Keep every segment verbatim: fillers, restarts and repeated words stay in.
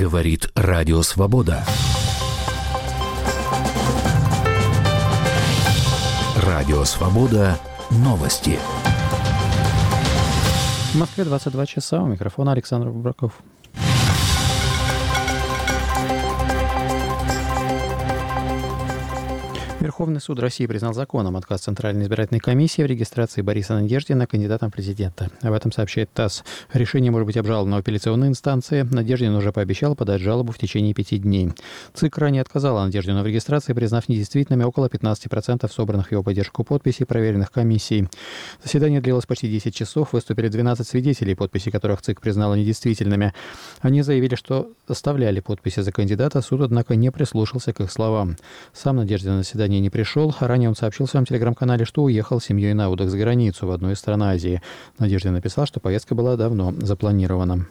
Говорит Радио Свобода. Радио Свобода. Новости. В Москве двадцать два часа. У микрофона Александр Бубраков. Верховный суд России признал законом отказ Центральной избирательной комиссии в регистрации Бориса Надеждина кандидатом в президенты. Об этом сообщает ТАСС. Решение может быть обжаловано в апелляционной инстанции. Надеждин уже пообещал подать жалобу в течение пяти дней. ЦИК ранее отказала Надеждину в регистрации, признав недействительными около пятнадцати процентов собранных в его поддержку подписей, проверенных комиссией. Заседание длилось почти десять часов. Выступили двенадцать свидетелей, подписи которых ЦИК признала недействительными. Они заявили, что оставляли подписи за кандидата. Суд, однако, не прислушался к их словам. Сам Надеждин на заседание не пришел. Ранее он сообщил в своем телеграм-канале, что уехал с семьей на отдых за границу в одну из стран Азии. Надеждин написал, что поездка была давно запланирована.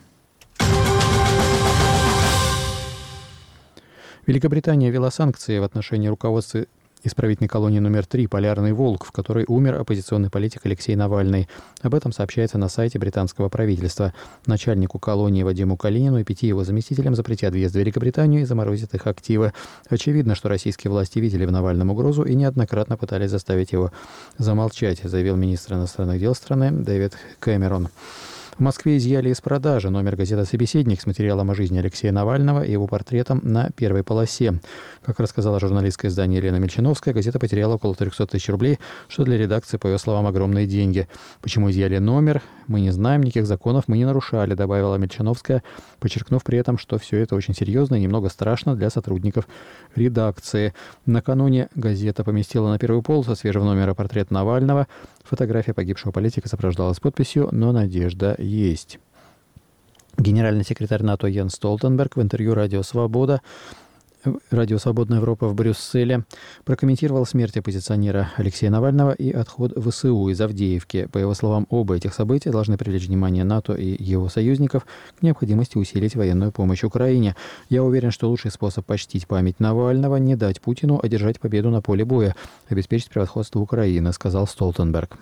Великобритания ввела санкции в отношении руководства исправительной колонии номер три «Полярный волк», в которой умер оппозиционный политик Алексей Навальный. Об этом сообщается на сайте британского правительства. Начальнику колонии Вадиму Калинину и пяти его заместителям запретят въезд в Великобританию и заморозят их активы. Очевидно, что российские власти видели в Навальном угрозу и неоднократно пытались заставить его замолчать, заявил министр иностранных дел страны Дэвид Кэмерон. В Москве изъяли из продажи номер газеты «Собеседник» с материалом о жизни Алексея Навального и его портретом на первой полосе. Как рассказала журналистское издание Елена Мельчиновская, газета потеряла около трехсот тысяч рублей, что для редакции, по ее словам, огромные деньги. Почему изъяли номер, мы не знаем, никаких законов мы не нарушали, добавила Мельчиновская, подчеркнув при этом, что все это очень серьезно и немного страшно для сотрудников редакции. Накануне газета поместила на первую полосу свежего номера портрет Навального. Фотография погибшего политика сопровождалась подписью «Но надежда есть». Генеральный секретарь НАТО Йенс Столтенберг в интервью «Радио Свобода» Радио «Свободная Европа» в Брюсселе прокомментировал смерть оппозиционера Алексея Навального и отход ВСУ из Авдеевки. По его словам, оба этих события должны привлечь внимание НАТО и его союзников к необходимости усилить военную помощь Украине. Я уверен, что лучший способ почтить память Навального – не дать Путину одержать победу на поле боя, обеспечить превосходство Украины, сказал Столтенберг.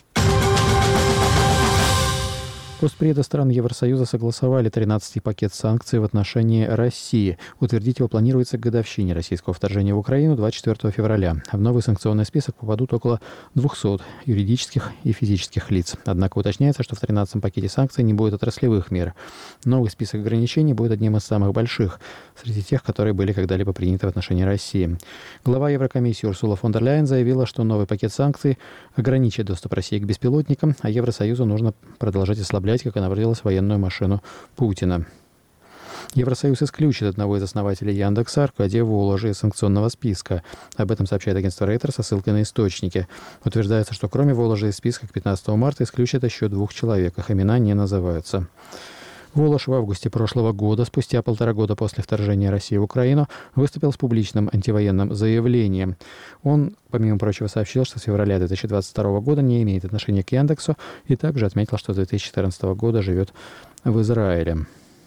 Постпреды стран Евросоюза согласовали тринадцатый пакет санкций в отношении России. Утвердить его планируется к годовщине российского вторжения в Украину двадцать четвёртого февраля. В новый санкционный список попадут около двухсот юридических и физических лиц. Однако уточняется, что в тринадцатом пакете санкций не будет отраслевых мер. Новый список ограничений будет одним из самых больших среди тех, которые были когда-либо приняты в отношении России. Глава Еврокомиссии Урсула фон дер Ляйен заявила, что новый пакет санкций ограничит доступ России к беспилотникам, а Евросоюзу нужно продолжать ослаблять, как она выразилась, военную машину Путина. Евросоюз исключит одного из основателей Яндекса, Аркадия Воложа, из санкционного списка. Об этом сообщает агентство Рейтер со ссылкой на источники. Утверждается, что кроме Воложа из списка к пятнадцатого марта исключат еще двух человек. Их имена не называются. Волож в августе прошлого года, спустя полтора года после вторжения России в Украину, выступил с публичным антивоенным заявлением. Он, помимо прочего, сообщил, что с февраля две тысячи двадцать второго года не имеет отношения к Яндексу, и также отметил, что с две тысячи четырнадцатого года живет в Израиле.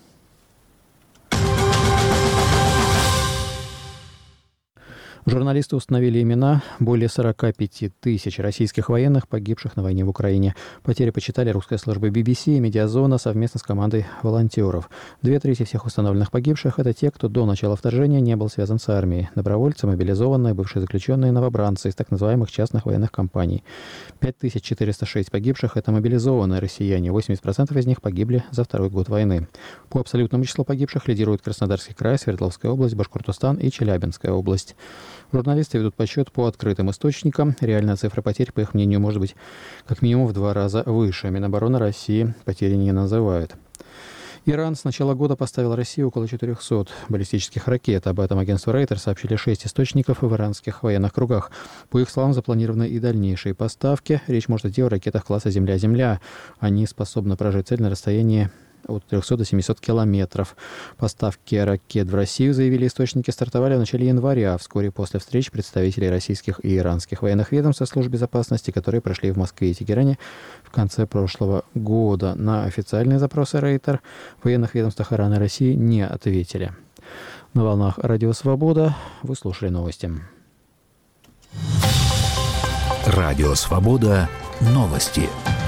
Журналисты установили имена более сорока пяти тысяч российских военных, погибших на войне в Украине. Потери почитали русская служба би би си и Медиазона совместно с командой волонтеров. Две трети всех установленных погибших – это те, кто до начала вторжения не был связан с армией. Добровольцы, мобилизованные, бывшие заключенные, новобранцы из так называемых частных военных компаний. пять тысяч четыреста шесть погибших – это мобилизованные россияне. восемьдесят процентов из них погибли за второй год войны. По абсолютному числу погибших лидируют Краснодарский край, Свердловская область, Башкортостан и Челябинская область. Журналисты ведут подсчет по открытым источникам. Реальная цифра потерь, по их мнению, может быть как минимум в два раза выше. Минобороны России потери не называют. Иран с начала года поставил России около четырехсот баллистических ракет. Об этом агентство Рейтер сообщили шесть источников в иранских военных кругах. По их словам, запланированы и дальнейшие поставки. Речь может идти о ракетах класса «Земля-Земля». Они способны поражать цель на расстоянии от трехсот до семисот километров. Поставки ракет в Россию, заявили источники, стартовали в начале января, вскоре после встреч представителей российских и иранских военных ведомств и служб безопасности, которые прошли в Москве и Тегеране в конце прошлого года. На официальные запросы Рейтер в военных ведомствах Ирана и России не ответили. На волнах Радио Свобода вы слушали новости. Радио Свобода. Новости.